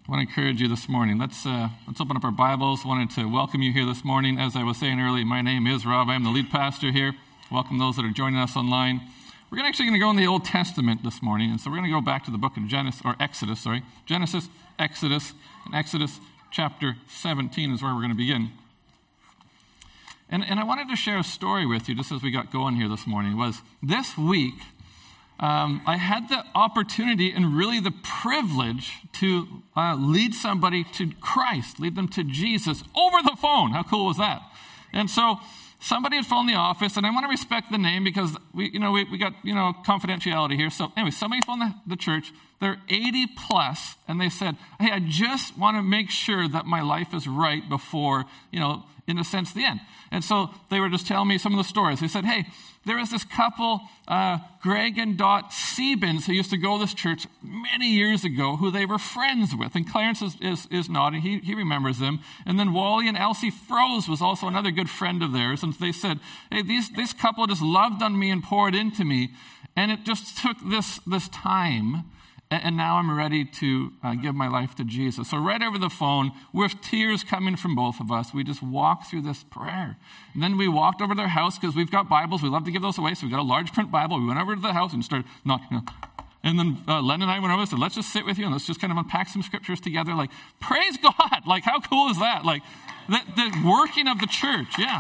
I want to encourage you this morning. Let's open up our Bibles. I wanted to welcome you here this morning. As I was saying earlier, my name is Rob. I'm the lead pastor here. Welcome those that are joining us online. We're actually going to go in the Old Testament this morning, and so we're going to go back to the book of Exodus, Exodus, and Exodus chapter 17 is where we're going to begin. And I wanted to share a story with you just as we got going here this morning. Was this week, I had the opportunity and really the privilege to lead somebody to Christ, lead them to Jesus over the phone. How cool was that? And so somebody had phoned the office, and I want to respect the name because we got confidentiality here. So anyway, somebody phoned the church. They're 80 plus, and they said, "Hey, I just want to make sure that my life is right before in a sense, the end." And so they were just telling me some of the stories. They said, "Hey, there was this couple, Greg and Dot Sebens, who used to go to this church many years ago, who they were friends with." And Clarence is nodding. He remembers them. And then Wally and Elsie Froze was also another good friend of theirs. And they said, "Hey, this couple just loved on me and poured into me. And it just took this time. And now I'm ready to give my life to Jesus." So right over the phone, with tears coming from both of us, we just walked through this prayer. And then we walked over to their house because we've got Bibles. We love to give those away. So we got a large print Bible. We went over to the house and started knocking. And then Len and I went over and said, "Let's just sit with you and let's just kind of unpack some scriptures together." Like, praise God. Like, how cool is that? Like, the working of the church. Yeah.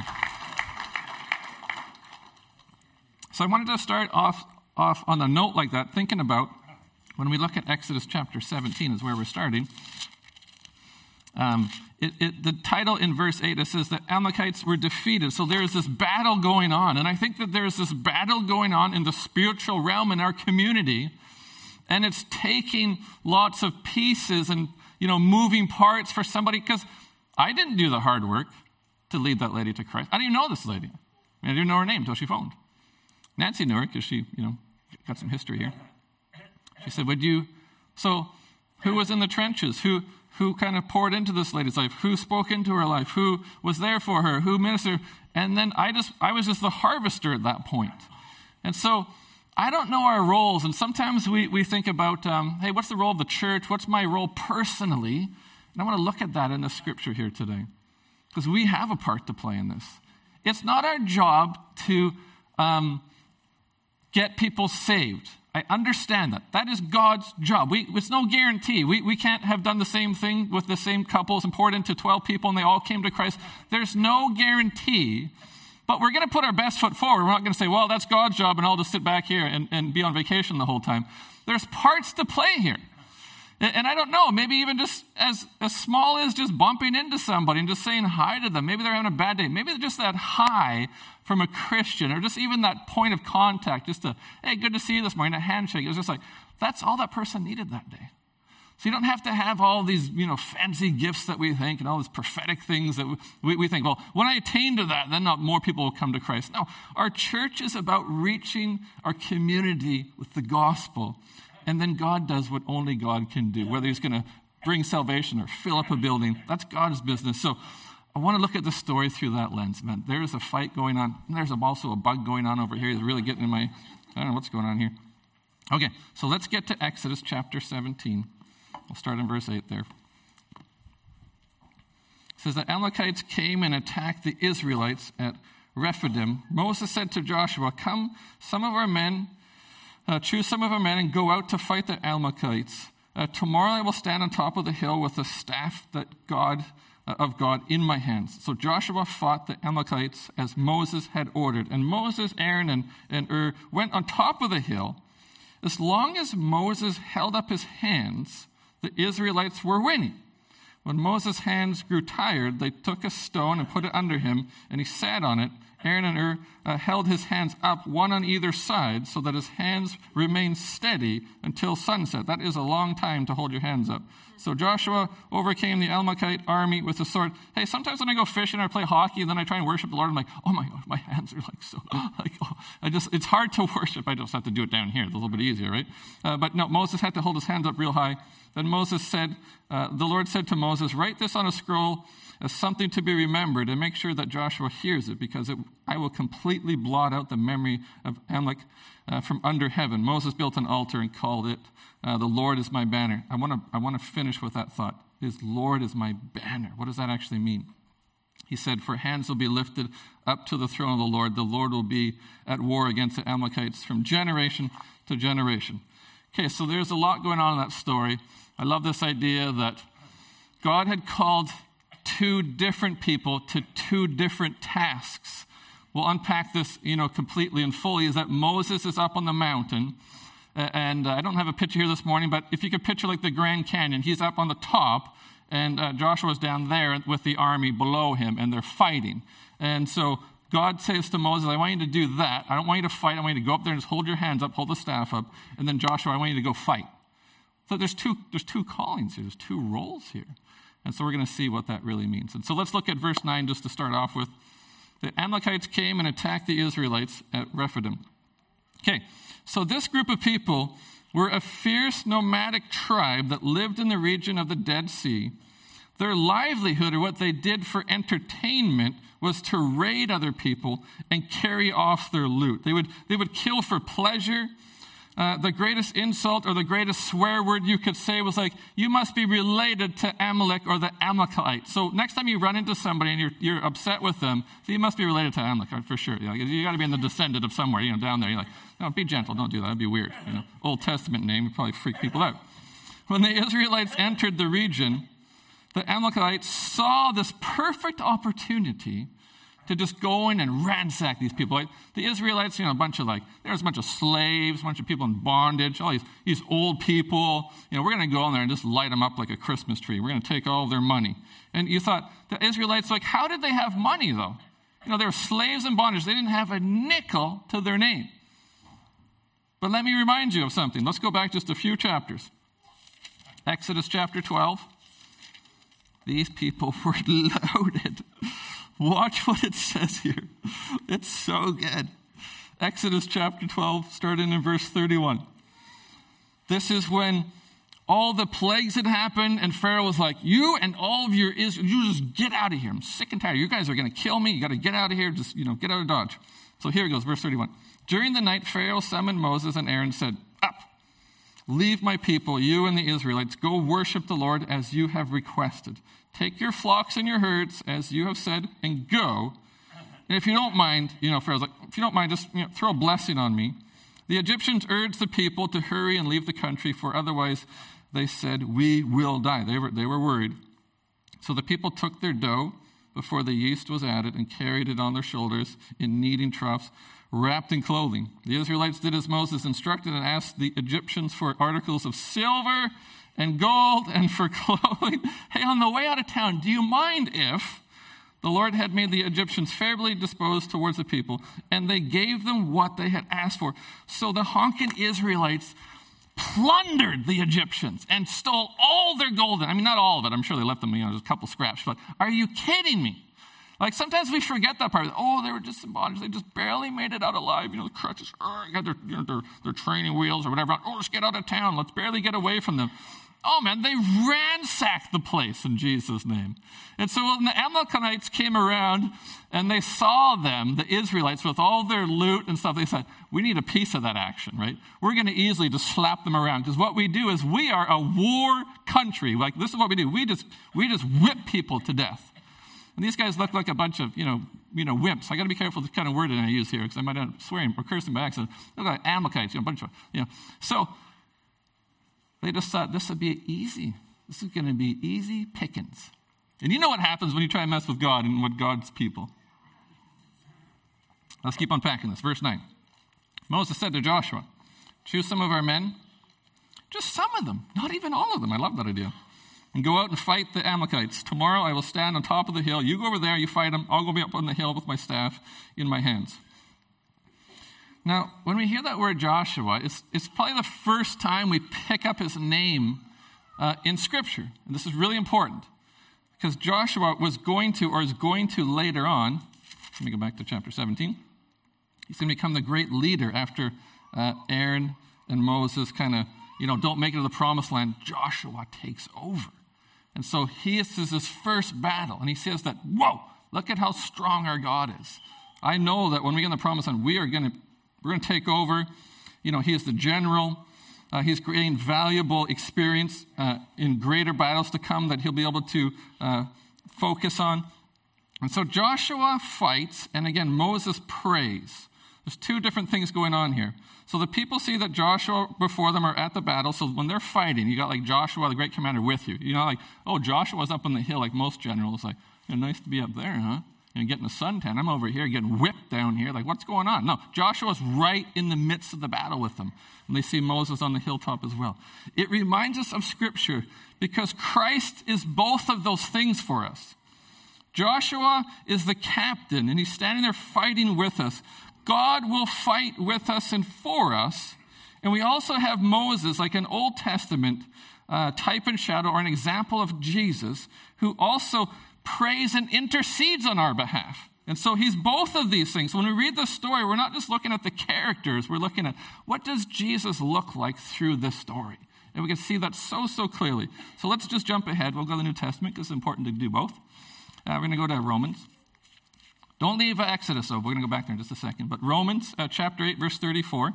So I wanted to start off on a note like that, thinking about when we look at Exodus chapter 17 is where we're starting. The title in verse 8, it says the Amalekites were defeated. So there is this battle going on. And I think that there's this battle going on in the spiritual realm in our community. And it's taking lots of pieces and, moving parts for somebody. Because I didn't do the hard work to lead that lady to Christ. I didn't even know this lady. I didn't know her name until she phoned. Nancy knew her because she, got some history here. She said, so who was in the trenches? Who kind of poured into this lady's life? Who spoke into her life? Who was there for her? Who ministered? And then I was just the harvester at that point. And so I don't know our roles. And sometimes we think about, hey, what's the role of the church? What's my role personally? And I want to look at that in the scripture here today. Because we have a part to play in this. It's not our job to get people saved. I understand that. That is God's job. It's no guarantee. We can't have done the same thing with the same couples and poured into 12 people and they all came to Christ. There's no guarantee. But we're going to put our best foot forward. We're not going to say, well, that's God's job and I'll just sit back here and be on vacation the whole time. There's parts to play here. And I don't know, maybe even just as small as just bumping into somebody and just saying hi to them. Maybe they're having a bad day. Maybe just that hi from a Christian or just even that point of contact, just hey, good to see you this morning, a handshake. It was just like, that's all that person needed that day. So you don't have to have all these, fancy gifts that we think and all these prophetic things that we think, well, when I attain to that, then not more people will come to Christ. No, our church is about reaching our community with the gospel. And then God does what only God can do, whether he's going to bring salvation or fill up a building. That's God's business. So I want to look at the story through that lens, man. There is a fight going on. And there's also a bug going on over here. He's really getting in I don't know what's going on here. Okay, so let's get to Exodus chapter 17. We'll start in verse 8 there. It says, the Amalekites came and attacked the Israelites at Rephidim. Moses said to Joshua, "Come, choose some of our men and go out to fight the Amalekites. Tomorrow I will stand on top of the hill with the staff of God in my hands." So Joshua fought the Amalekites as Moses had ordered. And Moses, Aaron, and Ur went on top of the hill. As long as Moses held up his hands, the Israelites were winning. When Moses' hands grew tired, they took a stone and put it under him, and he sat on it. Aaron and Ur held his hands up, one on either side, so that his hands remained steady until sunset. That is a long time to hold your hands up. So Joshua overcame the Amalekite army with a sword. Hey, sometimes when I go fishing or I play hockey and then I try and worship the Lord, I'm like, oh my gosh, my hands are it's hard to worship. I just have to do it down here. It's a little bit easier, right? But no, Moses had to hold his hands up real high. Then Moses said, the Lord said to Moses, "Write this on a scroll as something to be remembered and make sure that Joshua hears it, because I will completely blot out the memory of Amalek from under heaven. Moses built an altar and called it, the Lord is my banner. I want to finish with that thought. His Lord is my banner. What does that actually mean? He said, for hands will be lifted up to the throne of the Lord. The Lord will be at war against the Amalekites from generation to generation. Okay, so there's a lot going on in that story. I love this idea that God had called two different people to two different tasks. We'll unpack this, completely and fully, is that Moses is up on the mountain. And I don't have a picture here this morning, but if you could picture like the Grand Canyon, he's up on the top, and Joshua's down there with the army below him, and they're fighting. And so God says to Moses, I want you to do that. I don't want you to fight. I want you to go up there and just hold your hands up, hold the staff up. And then Joshua, I want you to go fight. So there's two callings here. There's two roles here. And so we're going to see what that really means. And so let's look at verse 9 just to start off with. The Amalekites came and attacked the Israelites at Rephidim. Okay, so this group of people were a fierce nomadic tribe that lived in the region of the Dead Sea. Their livelihood, or what they did for entertainment, was to raid other people and carry off their loot. They would kill for pleasure. The greatest insult or the greatest swear word you could say was like, you must be related to Amalek or the Amalekites. So next time you run into somebody and you're upset with them, so you must be related to Amalek for sure. You got to be in the descendant of somewhere, down there. You're like, no, be gentle, don't do that. That'd be weird. Old Testament name would probably freak people out. When the Israelites entered the region, the Amalekites saw this perfect opportunity to just go in and ransack these people. Like the Israelites, there's a bunch of slaves, a bunch of people in bondage, all these old people. We're going to go in there and just light them up like a Christmas tree. We're going to take all of their money. And you thought, the Israelites, how did they have money though? They were slaves in bondage. They didn't have a nickel to their name. But let me remind you of something. Let's go back just a few chapters. Exodus chapter 12. These people were loaded. Watch what it says here. It's so good. Exodus chapter 12, starting in verse 31. This is when all the plagues had happened, and Pharaoh was like, you and all of your Israel, you just get out of here. I'm sick and tired. You guys are going to kill me. You got to get out of here. Just, get out of Dodge. So here it goes, verse 31. During the night, Pharaoh summoned Moses and Aaron and said, up, leave my people, you and the Israelites. Go worship the Lord as you have requested. Take your flocks and your herds, as you have said, and go. And if you don't mind, Pharaoh's like, if you don't mind, just throw a blessing on me. The Egyptians urged the people to hurry and leave the country, for otherwise, they said, we will die. They were worried. So the people took their dough before the yeast was added and carried it on their shoulders in kneading troughs, wrapped in clothing. The Israelites did as Moses instructed and asked the Egyptians for articles of silver and gold and for clothing. Hey, on the way out of town, do you mind if the Lord had made the Egyptians favorably disposed towards the people, and they gave them what they had asked for? So the honking Israelites plundered the Egyptians and stole all their gold. I mean, not all of it. I'm sure they left them, just a couple scraps. But are you kidding me? Sometimes we forget that part. Oh, they were just in bondage. They just barely made it out alive. The crutches, got their training wheels or whatever. Oh, let's get out of town. Let's barely get away from them. Oh, man, they ransacked the place in Jesus' name. And so when the Amalekites came around and they saw them, the Israelites, with all their loot and stuff, they said, we need a piece of that action, right? We're going to easily just slap them around. Because what we do is we are a war country. This is what we do. We just whip people to death. And these guys look like a bunch of, wimps. I got to be careful with the kind of wording I use here because I might end up swearing or cursing by accident. They look like Amalekites, a bunch of, So they just thought this would be easy. This is going to be easy pickings. And you know what happens when you try and mess with God and with God's people. Let's keep unpacking this. Verse 9. Moses said to Joshua, choose some of our men, just some of them, not even all of them. I love that idea. And go out and fight the Amalekites. Tomorrow I will stand on top of the hill. You go over there, you fight them. I'll go up on the hill with my staff in my hands. Now, when we hear that word Joshua, it's probably the first time we pick up his name in Scripture. And this is really important because Joshua is going to later on, let me go back to chapter 17. He's going to become the great leader after Aaron and Moses kind of, don't make it to the promised land. Joshua takes over. And so this is his first battle. And he says that, whoa, look at how strong our God is. I know that when we get in the promised land, we're going to take over. He is the general. He's gained valuable experience in greater battles to come that he'll be able to focus on. And so Joshua fights, and again, Moses prays. There's two different things going on here. So the people see that Joshua before them are at the battle. So when they're fighting, you got like Joshua, the great commander, with you. Joshua's up on the hill like most generals. Like, nice to be up there, huh? Getting a suntan. I'm over here getting whipped down here. Like, what's going on? No, Joshua's right in the midst of the battle with them. And they see Moses on the hilltop as well. It reminds us of Scripture because Christ is both of those things for us. Joshua is the captain, and he's standing there fighting with us. God will fight with us and for us. And we also have Moses, like an Old Testament type and shadow or an example of Jesus, who also prays and intercedes on our behalf. And so he's both of these things. When we read this story, we're not just looking at the characters. We're looking at what does Jesus look like through this story. And we can see that so clearly. So let's just jump ahead. We'll go to the New Testament because it's important to do both. We're going to go to Romans. Don't leave Exodus, though. We're going to go back there in just a second. But Romans chapter 8, verse 34.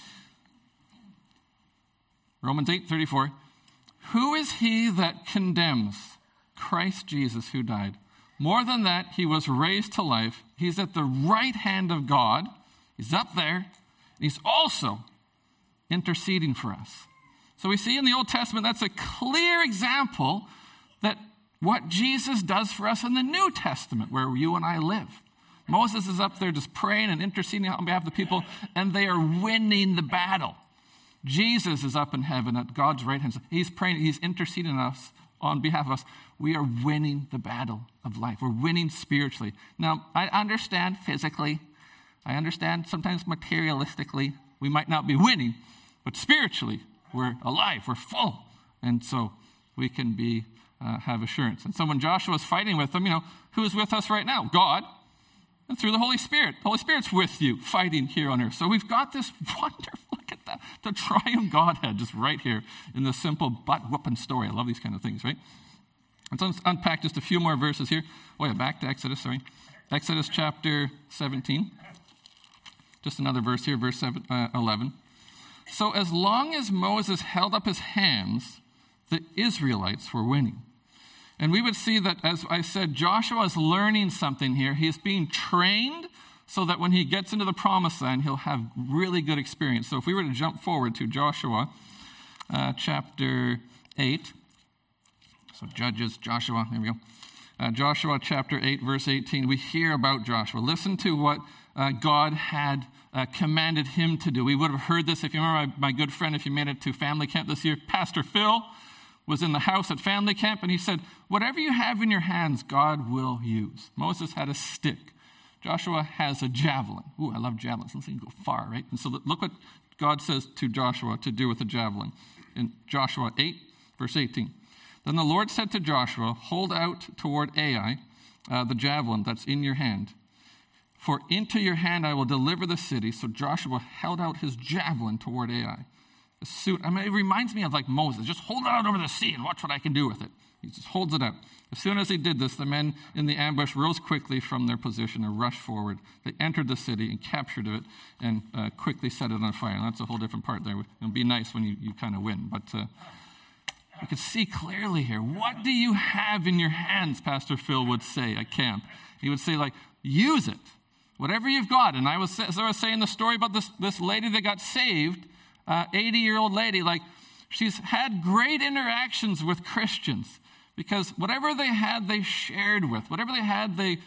Romans 8:34. Who is he that condemns? Christ Jesus, who died. More than that, he was raised to life. He's at the right hand of God. He's up there. He's also interceding for us. So we see in the Old Testament, that's a clear example that what Jesus does for us in the New Testament, where you and I live. Moses is up there just praying and interceding on behalf of the people, and they are winning the battle. Jesus is up in heaven at God's right hand. He's praying, he's interceding us on behalf of us. We are winning the battle of life. We're winning spiritually. Now, I understand physically. I understand sometimes materialistically. We might not be winning, but spiritually, we're alive. We're full. And so we can have assurance. And so when Joshua's fighting with them, who is with us right now? God. And through the Holy Spirit. The Holy Spirit's with you, fighting here on earth. So we've got this wonderful, look at that, the triune Godhead just right here in this simple butt-whooping story. I love these kind of things, right? Let's unpack just a few more verses here. Back to Exodus, sorry. Exodus chapter 17. Just another verse here, verse 11. So as long as Moses held up his hands, the Israelites were winning. And we would see that, as I said, Joshua is learning something here. He is being trained so that when he gets into the promised land, he'll have really good experience. So if we were to jump forward to Joshua chapter 8. So Judges, Joshua, there we go. Joshua chapter 8, verse 18. We hear about Joshua. Listen to what God had commanded him to do. We would have heard this if you remember my good friend, if you made it to family camp this year, Pastor Phil was in the house at family camp, and he said, whatever you have in your hands, God will use. Moses had a stick. Joshua has a javelin. Ooh, I love javelins. Let's go far, right? And so look what God says to Joshua to do with the javelin. In Joshua 8, verse 18. Then the Lord said to Joshua, hold out toward Ai the javelin that's in your hand. For into your hand I will deliver the city. So Joshua held out his javelin toward Ai. It reminds me of like Moses. Just hold it out over the sea and watch what I can do with it. He just holds it out. As soon as he did this, the men in the ambush rose quickly from their position and rushed forward. They entered the city and captured it and quickly set it on fire. And that's a whole different part there. It'll be nice when you kind of win. But you can see clearly here. What do you have in your hands, Pastor Phil would say at camp. He would say, use it. Whatever you've got. And as I was saying the story about this lady that got saved, 80-year-old lady, she's had great interactions with Christians because whatever they had, they shared with. Whatever they had, they,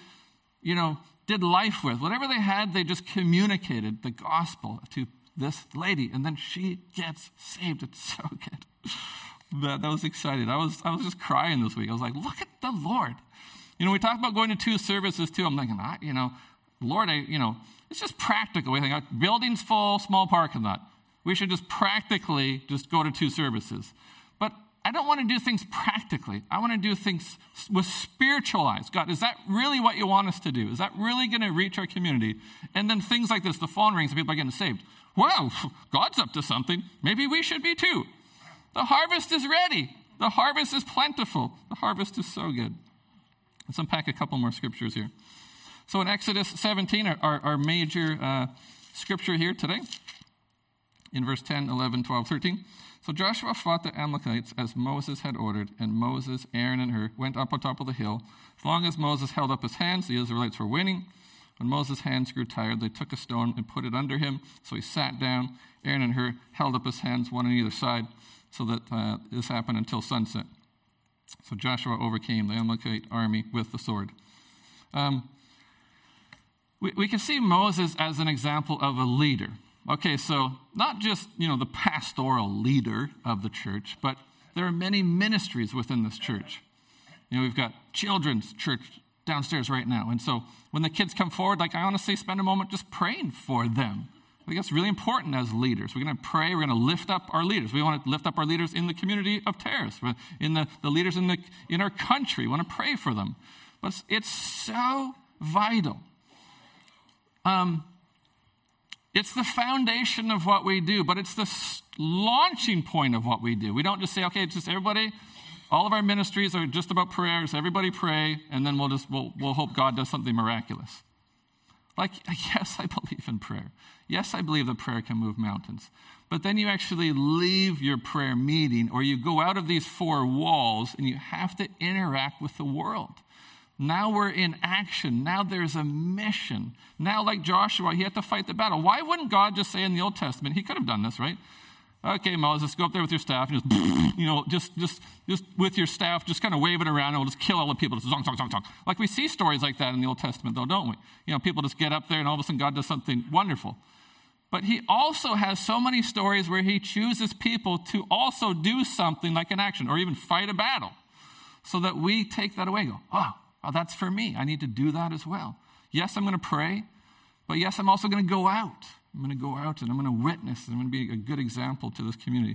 did life with. Whatever they had, they just communicated the gospel to this lady, and then she gets saved. It's so good. That was exciting. I was just crying this week. I was like, look at the Lord. We talked about going to 2 services too. I'm thinking, Lord, it's just practical. We think, building's full, small parking lot. We should just practically just go to 2 services. But I don't want to do things practically. I want to do things with spiritual eyes. God, is that really what you want us to do? Is that really going to reach our community? And then things like this, the phone rings and people are getting saved. Wow, God's up to something. Maybe we should be too. The harvest is ready. The harvest is plentiful. The harvest is so good. Let's unpack a couple more scriptures here. So in Exodus 17, our major scripture here today, in verse 10, 11, 12, 13. So Joshua fought the Amalekites as Moses had ordered, and Moses, Aaron, and Hur went up on top of the hill. As long as Moses held up his hands, the Israelites were winning. When Moses' hands grew tired, they took a stone and put it under him. So he sat down. Aaron and Hur held up his hands, one on either side, so that this happened until sunset. So Joshua overcame the Amalekite army with the sword. We can see Moses as an example of a leader. Okay, so not just, the pastoral leader of the church, but there are many ministries within this church. We've got children's church downstairs right now. And so when the kids come forward, I honestly spend a moment just praying for them. I think that's really important as leaders. We're going to pray. We're going to lift up our leaders. We want to lift up our leaders in the community of Terrace, in the leaders in our country. We want to pray for them. But it's so vital. It's the foundation of what we do, but it's the launching point of what we do. We don't just say, okay, just everybody, all of our ministries are just about prayers. Everybody pray, and then we'll hope God does something miraculous. Yes, I believe in prayer. Yes, I believe that prayer can move mountains. But then you actually leave your prayer meeting, or you go out of these four walls, and you have to interact with the world. Now we're in action. Now there's a mission. Now, like Joshua, he had to fight the battle. Why wouldn't God just say in the Old Testament, he could have done this, right? Okay, Moses, go up there with your staff and just with your staff, just kind of wave it around and we'll just kill all the people. Just zong, zong, zong, zong. Like we see stories like that in the Old Testament, though, don't we? People just get up there and all of a sudden God does something wonderful. But he also has so many stories where he chooses people to also do something like an action or even fight a battle so that we take that away and go, oh, that's for me. I need to do that as well. Yes, I'm going to pray, but yes, I'm also going to go out. I'm going to go out and I'm going to witness and I'm going to be a good example to this community.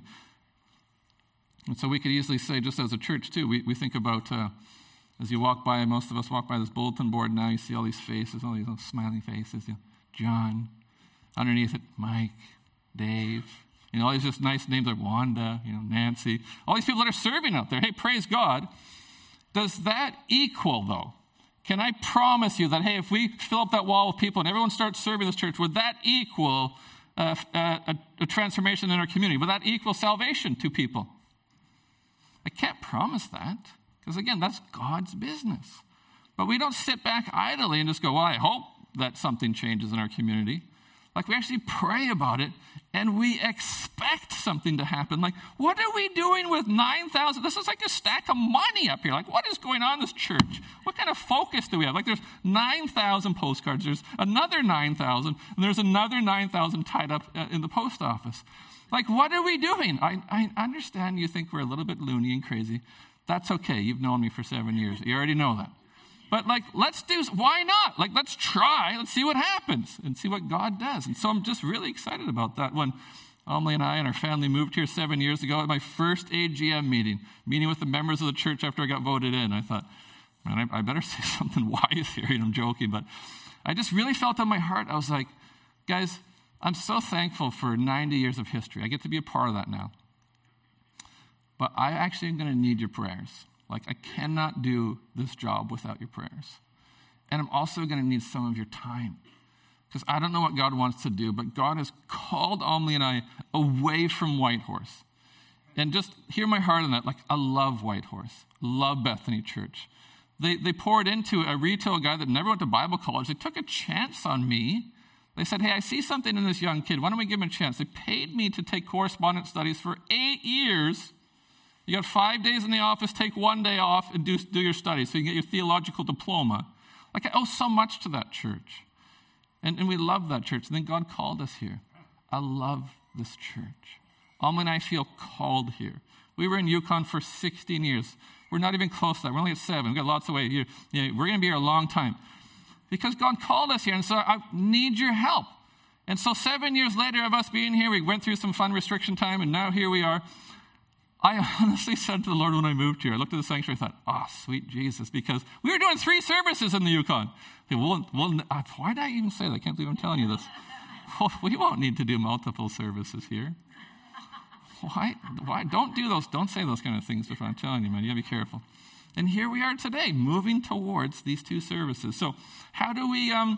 And so we could easily say, just as a church too, we think about, as you walk by, most of us walk by this bulletin board now, you see all these faces, all these little smiling faces. John, underneath it, Mike, Dave, all these just nice names like Wanda, Nancy, all these people that are serving out there. Hey, praise God. Does that equal, though? Can I promise you that, hey, if we fill up that wall with people and everyone starts serving this church, would that equal a transformation in our community? Would that equal salvation to people? I can't promise that because, again, that's God's business. But we don't sit back idly and just go, well, I hope that something changes in our community. We actually pray about it, and we expect something to happen. What are we doing with 9,000? This is like a stack of money up here. What is going on in this church? What kind of focus do we have? There's 9,000 postcards. There's another 9,000, and there's another 9,000 tied up in the post office. What are we doing? I understand you think we're a little bit loony and crazy. That's okay. You've known me for 7 years. You already know that. But let's do, why not? Let's try, let's see what happens and see what God does. And so I'm just really excited about that. When Amelie and I and our family moved here 7 years ago at my first AGM meeting with the members of the church after I got voted in, I thought, man, I better say something wise here. I'm joking, but I just really felt on my heart. I was like, guys, I'm so thankful for 90 years of history. I get to be a part of that now. But I actually am going to need your prayers. I cannot do this job without your prayers. And I'm also going to need some of your time. Because I don't know what God wants to do, but God has called Amelie and I away from Whitehorse. And just hear my heart on that. I love Whitehorse. Love Bethany Church. They poured into a retail guy that never went to Bible college. They took a chance on me. They said, hey, I see something in this young kid. Why don't we give him a chance? They paid me to take correspondence studies for 8 years. You got 5 days in the office, take 1 day off, and do your studies so you can get your theological diploma. I owe so much to that church. And we love that church. And then God called us here. I love this church. Alma and I feel called here. We were in Yukon for 16 years. We're not even close to that. We're only at 7. We've got lots of way here. We're going to be here a long time. Because God called us here, and so I need your help. And so 7 years later of us being here, we went through some fun restriction time, and now here we are. I honestly said to the Lord when I moved here, I looked at the sanctuary and thought, oh, sweet Jesus, because we were doing 3 services in the Yukon. Why did I even say that? I can't believe I'm telling you this. Well, we won't need to do multiple services here. Why? Don't do those. Don't say those kind of things before I'm telling you, man. You got to be careful. And here we are today, moving towards these 2 services. So how do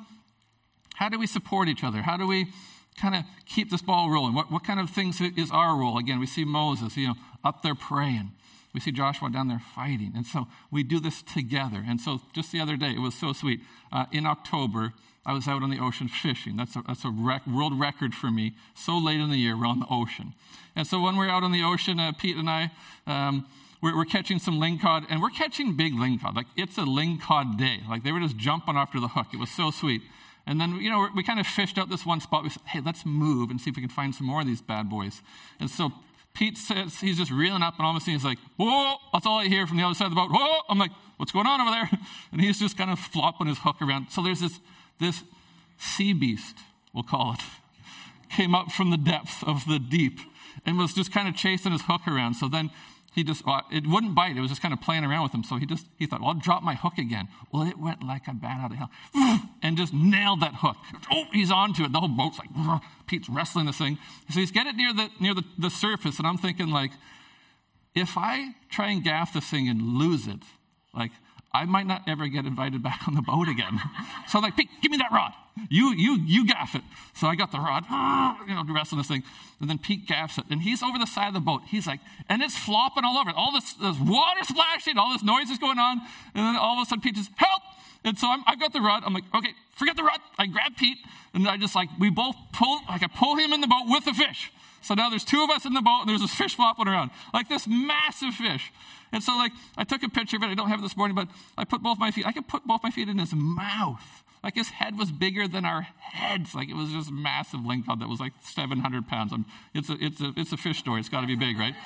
we support each other? How do we kind of keep this ball rolling? What kind of things is our role? Again, we see Moses, up there praying. We see Joshua down there fighting. And so we do this together. And so just the other day, it was so sweet. In October, I was out on the ocean fishing. That's a world record for me. So late in the year, we're on the ocean. And so when we're out on the ocean, Pete and I, we're catching some lingcod, and we're catching big lingcod. Like, it's a lingcod day. Like, they were just jumping after the hook. It was so sweet. And then, we kind of fished out this one spot. We said, hey, let's move and see if we can find some more of these bad boys. And so Pete says, he's just reeling up, and all of a sudden he's like, whoa, that's all I hear from the other side of the boat. Whoa, I'm like, what's going on over there? And he's just kind of flopping his hook around. So there's this sea beast, we'll call it, came up from the depths of the deep and was just kind of chasing his hook around. So then it wouldn't bite. It was just kind of playing around with him. So he thought, well, I'll drop my hook again. Well, it went like a bat out of hell and just nailed that hook. Oh, he's onto it. The whole boat's like, Pete's wrestling this thing. So he's getting it near the surface. And I'm thinking, like, if I try and gaff this thing and lose it, like, I might not ever get invited back on the boat again. So I'm like, Pete, give me that rod. You gaff it. So I got the rod, wrestling this thing. And then Pete gaffs it. And he's over the side of the boat. He's like, and it's flopping all over. All this water splashing, all this noise is going on. And then all of a sudden Pete just, help! And so I've got the rod. I'm like, okay, forget the rod. I grab Pete. And I just we both I pull him in the boat with the fish. So now there's 2 of us in the boat, and there's this fish flopping around. Like this massive fish. And so, I took a picture of it. I don't have it this morning, but I could put both my feet in his mouth. Like, his head was bigger than our heads. Like, it was just massive lingcod that was like 700 pounds. It's a fish story. It's got to be big, right?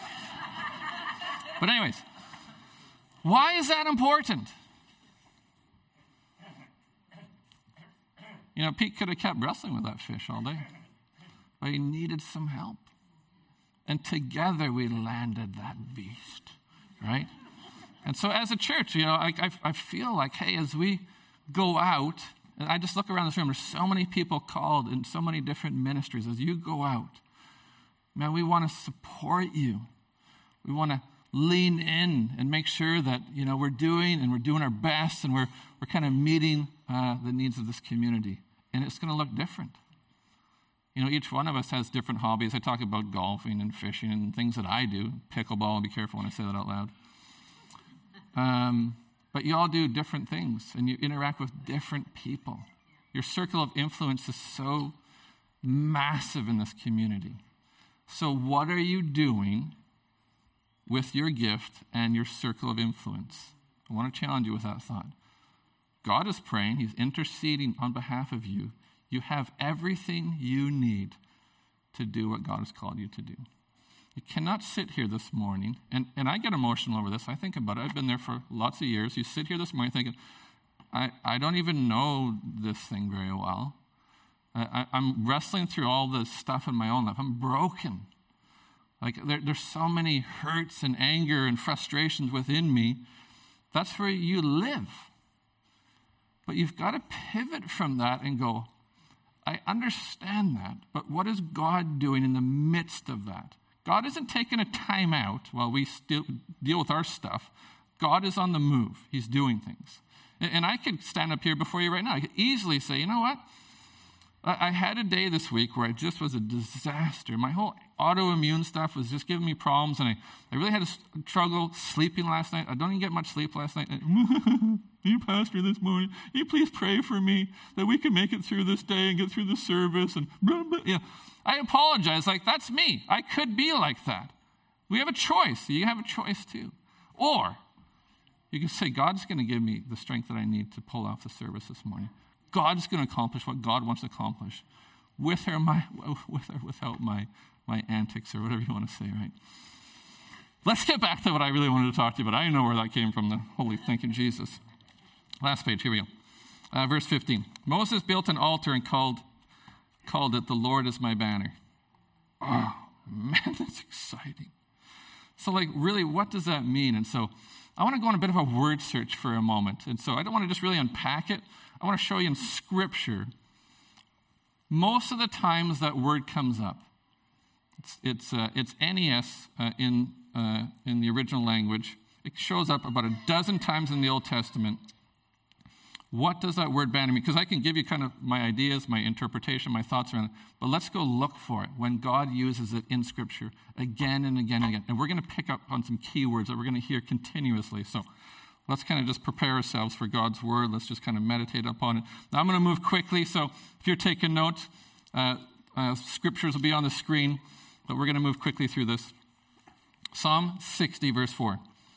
But anyways, why is that important? Pete could have kept wrestling with that fish all day, but he needed some help. And together we landed that beast, right? And so as a church, I feel like, hey, as we go out, and I just look around this room, there's so many people called in so many different ministries. As you go out, man, we want to support you. We want to lean in and make sure that, we're doing our best, and we're kind of meeting the needs of this community. And it's going to look different. Each one of us has different hobbies. I talk about golfing and fishing and things that I do. Pickleball, be careful when I say that out loud. But you all do different things, and you interact with different people. Your circle of influence is so massive in this community. So what are you doing with your gift and your circle of influence? I want to challenge you with that thought. God is praying. He's interceding on behalf of you. You have everything you need to do what God has called you to do. You cannot sit here this morning, and I get emotional over this. I think about it. I've been there for lots of years. You sit here this morning thinking, I don't even know this thing very well. I'm wrestling through all this stuff in my own life. I'm broken. Like, there's so many hurts and anger and frustrations within me. That's where you live. But you've got to pivot from that and go, I understand that, but what is God doing in the midst of that? God isn't taking a time out while we still deal with our stuff. God is on the move. He's doing things. And I could stand up here before you right now. I could easily say, you know what? I had a day this week where it just was a disaster. My whole autoimmune stuff was just giving me problems, and I really had to struggle sleeping last night. I don't even get much sleep last night. You pastor this morning, you please pray for me that we can make it through this day and get through the service, and blah, blah. I apologize. Like, that's me. I could be like that. We have a choice. You have a choice too. Or you can say, God's going to give me the strength that I need to pull off the service this morning. God's going to accomplish what God wants to accomplish, with or without my antics, or whatever you want to say, right? Let's get back to what I really wanted to talk to you about. I know where that came from, the holy thanking Jesus. Last page, here we go. Verse 15. Moses built an altar and called it, "The Lord is my banner." Oh, man, that's exciting. So, really, what does that mean? And so I want to go on a bit of a word search for a moment. And so I don't want to just really unpack it. I want to show you in Scripture, most of the times that word comes up. It's NES in the original language. It shows up about a dozen times in the Old Testament. What does that word banner mean? Because I can give you kind of my ideas, my interpretation, my thoughts around it, but let's go look for it when God uses it in Scripture again and again and again. And we're going to pick up on some key words that we're going to hear continuously. So let's kind of just prepare ourselves for God's word. Let's just kind of meditate upon it. Now I'm going to move quickly, so if you're taking notes, scriptures will be on the screen, but we're going to move quickly through this. Psalm 60, verse 4.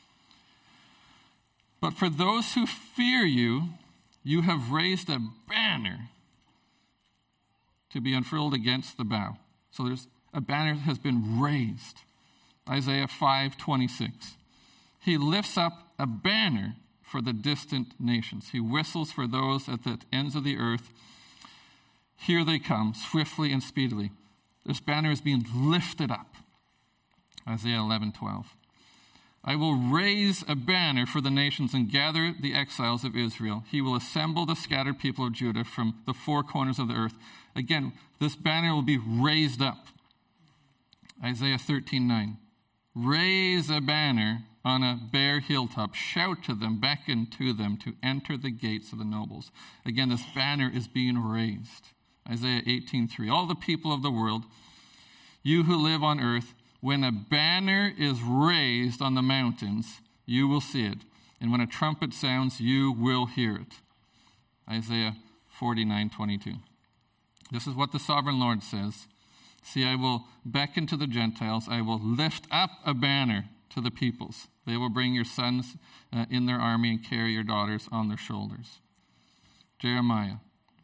But for those who fear you, you have raised a banner to be unfurled against the bow. So there's a banner that has been raised. Isaiah 5:26. He lifts up a banner for the distant nations. He whistles for those at the ends of the earth. Here they come, swiftly and speedily. This banner is being lifted up. Isaiah 11:12. I will raise a banner for the nations and gather the exiles of Israel. He will assemble the scattered people of Judah from the four corners of the earth. Again, this banner will be raised up. Isaiah 13:9. Raise a banner on a bare hilltop. Shout to them, beckon to them to enter the gates of the nobles. Again, this banner is being raised. Isaiah 18:3. All the people of the world, you who live on earth, when a banner is raised on the mountains, you will see it. And when a trumpet sounds, you will hear it. Isaiah 49:22. This is what the sovereign Lord says. See, I will beckon to the Gentiles. I will lift up a banner to the peoples. They will bring your sons in their army and carry your daughters on their shoulders. Jeremiah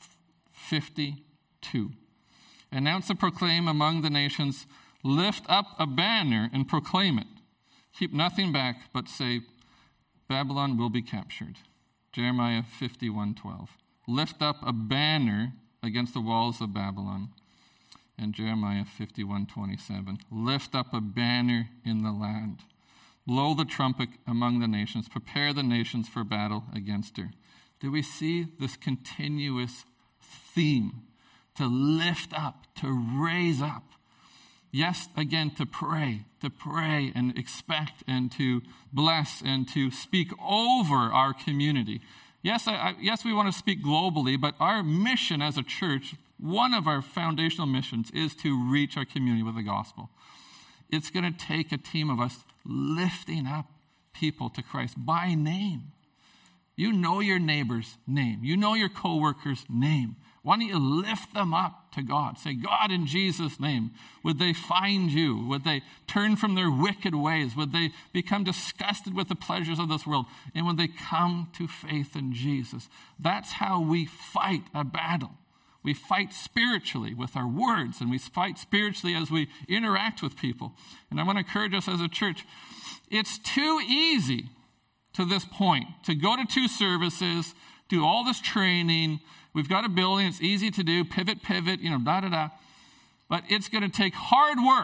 52. Announce and proclaim among the nations, lift up a banner and proclaim it. Keep nothing back, but say, Babylon will be captured. Jeremiah 51:12. Lift up a banner against the walls of Babylon. And Jeremiah 51:27. Lift up a banner in the land. Blow the trumpet among the nations. Prepare the nations for battle against her. Do we see this continuous theme? To lift up, to raise up. Yes, again, to pray and expect and to bless and to speak over our community. Yes, yes, we want to speak globally, but our mission as a church, one of our foundational missions is to reach our community with the gospel. It's going to take a team of us lifting up people to Christ by name. You know your neighbor's name. You know your coworker's name. Why don't you lift them up to God? Say, God, in Jesus' name, would they find you? Would they turn from their wicked ways? Would they become disgusted with the pleasures of this world? And would they come to faith in Jesus? That's how we fight a battle. We fight spiritually with our words, and we fight spiritually as we interact with people. And I want to encourage us as a church, it's too easy to this point to go to 2 services, do all this training. We've got a building, it's easy to do, pivot, but it's going to take hard work.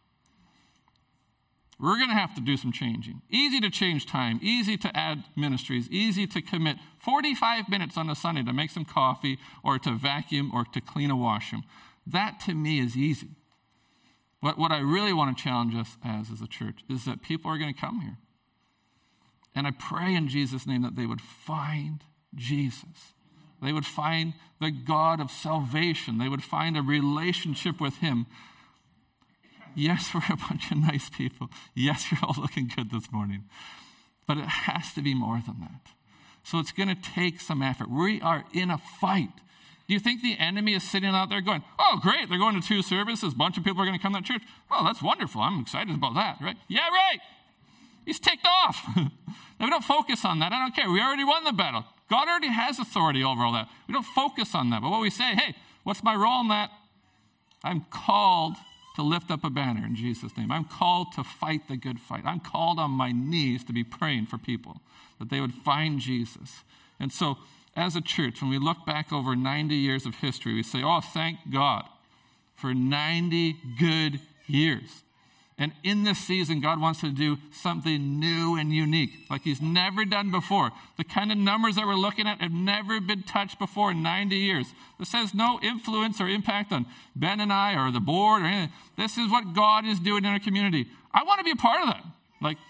We're going to have to do some changing. Easy to change time, easy to add ministries, easy to commit 45 minutes on a Sunday to make some coffee or to vacuum or to clean a washroom. That to me is easy. But what I really want to challenge us as a church is that people are going to come here. And I pray in Jesus' name that they would find Jesus. They would find the God of salvation. They would find a relationship with him. Yes, we're a bunch of nice people. Yes, you're all looking good this morning. But it has to be more than that. So it's going to take some effort. We are in a fight. Do you think the enemy is sitting out there going, oh, great, they're going to 2 services. A bunch of people are going to come to that church. Oh, that's wonderful. I'm excited about that, right? Yeah, right. He's ticked off. Now, we don't focus on that. I don't care. We already won the battle. God already has authority over all that. We don't focus on that. But what we say, hey, what's my role in that? I'm called to lift up a banner in Jesus' name. I'm called to fight the good fight. I'm called on my knees to be praying for people, that they would find Jesus. And so, as a church, when we look back over 90 years of history, we say, oh, thank God for 90 good years. And in this season, God wants to do something new and unique, like he's never done before. The kind of numbers that we're looking at have never been touched before in 90 years. This has no influence or impact on Ben and I or the board or anything. This is what God is doing in our community. I want to be a part of that. Like,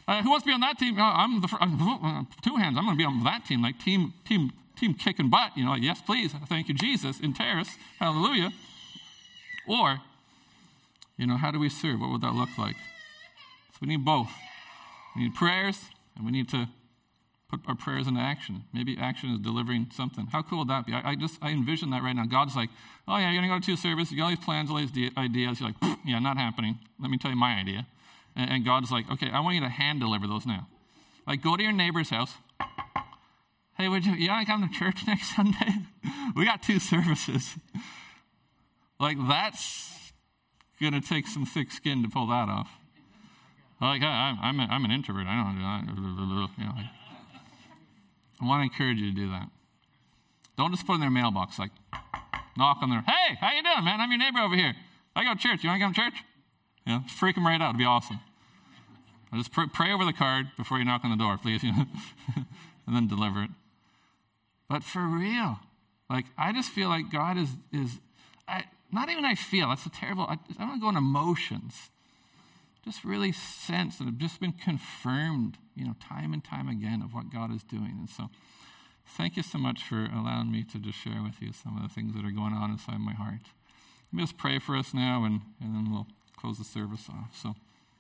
Who wants to be on that team? I'm two hands. I'm going to be on that team, like team kicking butt. Like, yes, please. Thank you, Jesus. In terrace. Hallelujah. Or, how do we serve? What would that look like? So we need both. We need prayers, and we need to put our prayers into action. Maybe action is delivering something. How cool would that be? I envision that right now. God's like, oh yeah, you're going to go to 2 services. You got all these plans, all these ideas. You're like, yeah, not happening. Let me tell you my idea. And God's like, okay, I want you to hand deliver those now. Like, go to your neighbor's house. Hey, would you want to come to church next Sunday? We got 2 services. Like, that's going to take some thick skin to pull that off. Like, I'm an introvert. I don't do that. I want to encourage you to do that. Don't just put it in their mailbox, like, knock on their, hey, how you doing, man? I'm your neighbor over here. I go to church. You want to come to church? Just freak them right out. It'd be awesome. I'll just pray over the card before you knock on the door, please, and then deliver it. But for real, like, I just feel like God is not even I feel, that's a terrible, I don't go on emotions. Just really sense and have just been confirmed, time and time again of what God is doing. And so thank you so much for allowing me to just share with you some of the things that are going on inside my heart. Let me just pray for us now, and then we'll close the service off. So,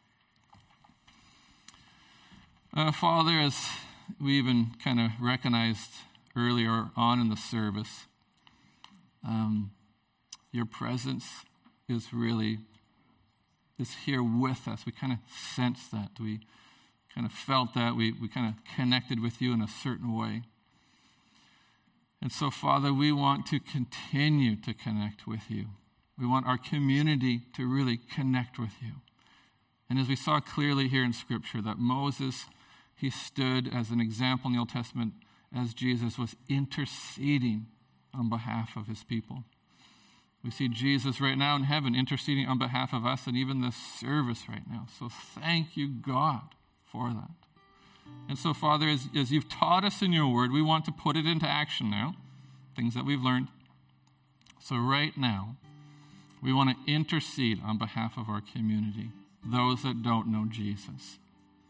Father, as we even kind of recognized earlier on in the service, your presence is here with us. We kind of sensed that. We kind of felt that. We kind of connected with you in a certain way. And so, Father, we want to continue to connect with you. We want our community to really connect with you. And as we saw clearly here in Scripture, that Moses, he stood as an example in the Old Testament as Jesus was interceding on behalf of his people. We see Jesus right now in heaven interceding on behalf of us, and even this service right now. So thank you, God, for that. And so, Father, as you've taught us in your word, we want to put it into action now, things that we've learned. So right now, we want to intercede on behalf of our community, those that don't know Jesus.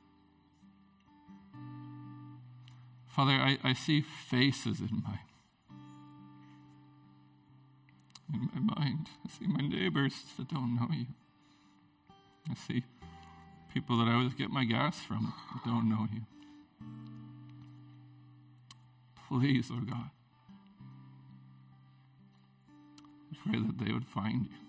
Father, I see faces in my mind. I see my neighbors that don't know you. I see people that I always get my gas from that don't know you. Please, oh God, I pray that they would find you.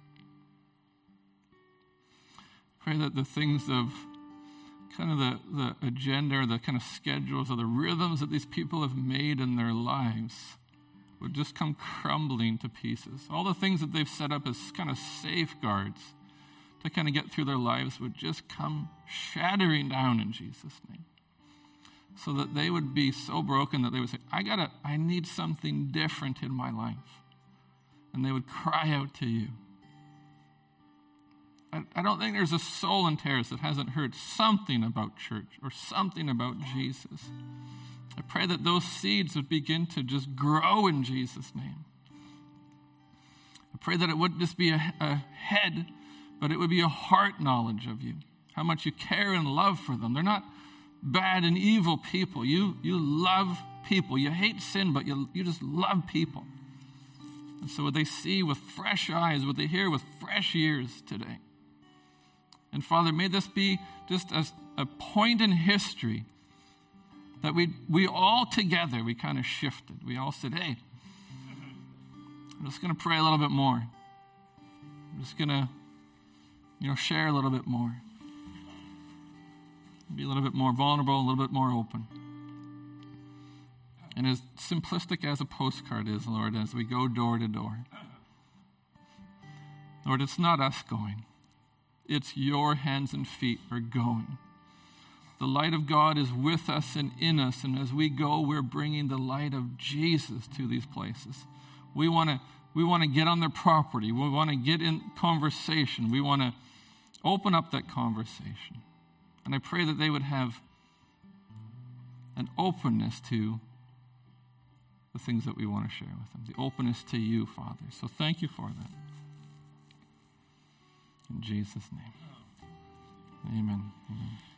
Pray that the things of kind of the agenda or the kind of schedules or the rhythms that these people have made in their lives would just come crumbling to pieces. All the things that they've set up as kind of safeguards to kind of get through their lives would just come shattering down in Jesus' name. So that they would be so broken that they would say, I need something different in my life. And they would cry out to you. I don't think there's a soul in Terrace that hasn't heard something about church or something about Jesus. I pray that those seeds would begin to just grow in Jesus' name. I pray that it wouldn't just be a head, but it would be a heart knowledge of you, how much you care and love for them. They're not bad and evil people. You love people. You hate sin, but you just love people. And so would they see with fresh eyes, would they hear with fresh ears today? And Father, may this be just a point in history that we all together, we kind of shifted. We all said, hey, I'm just going to pray a little bit more. I'm just going to, share a little bit more. Be a little bit more vulnerable, a little bit more open. And as simplistic as a postcard is, Lord, as we go door to door, Lord, it's not us going. It's your hands and feet are going. The light of God is with us and in us, and as we go, we're bringing the light of Jesus to these places. We want to get on their property. We want to get in conversation. We want to open up that conversation. And I pray that they would have an openness to the things that we want to share with them, the openness to you, Father. So thank you for that. In Jesus' name. Amen. Amen.